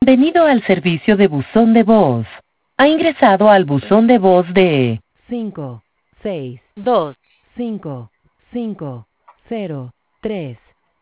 Bienvenido al servicio de buzón de voz. Ha ingresado al buzón de voz de 5, 6, 2, 5, 5, 0, 3.